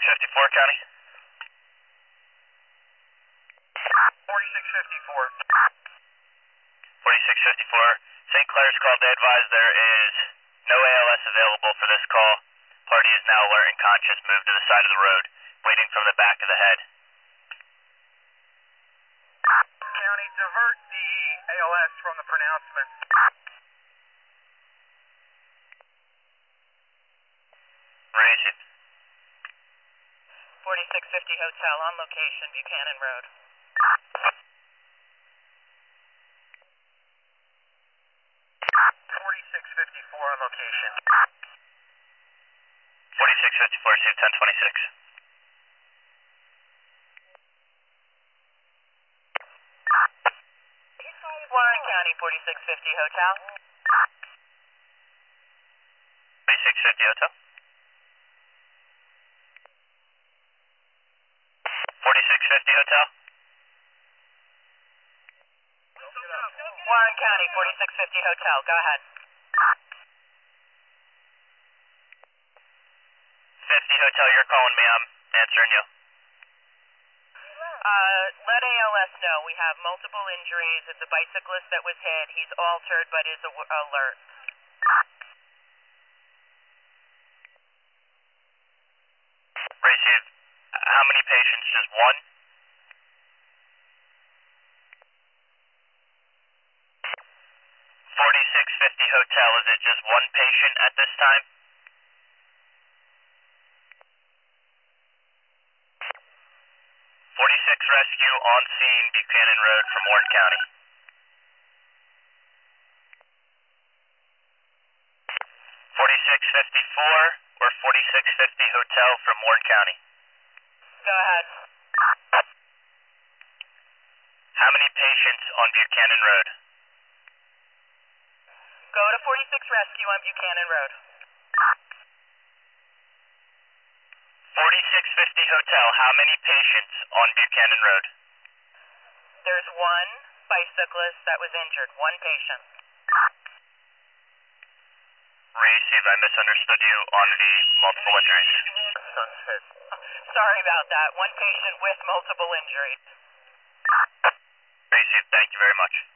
4654, County. 4654. 4654. St. Clair's called to advise there is no ALS available for this call. Party is now alert and conscious. Moved to the side of the road, bleeding from the back of the head. County, divert the ALS from the pronouncement. Received. 4650 Hotel on location, Buchanan Road. 4654 on location. 4654, suit 1026. Warren County, 4650 Hotel. 4650 Hotel. 4650 Hotel. Warren County, 4650 Hotel, go ahead. 50 Hotel, you're calling me. I'm answering you. Let ALS know we have multiple injuries. It's a bicyclist that was hit. He's altered but is alert. Received. How many patients? Just one? 4650 Hotel, is it just one patient at this time? 46 Rescue on scene, Buchanan Road from Warren County. 4654 or 4650 Hotel from Warren County. Go ahead. How many patients on Buchanan Road? Go to 46 Rescue on Buchanan Road. 4650 Hotel, how many patients on Buchanan Road? There's one bicyclist that was injured, one patient. Received, I misunderstood you on the multiple injuries. Sorry about that. One patient with multiple injuries. Received, thank you very much.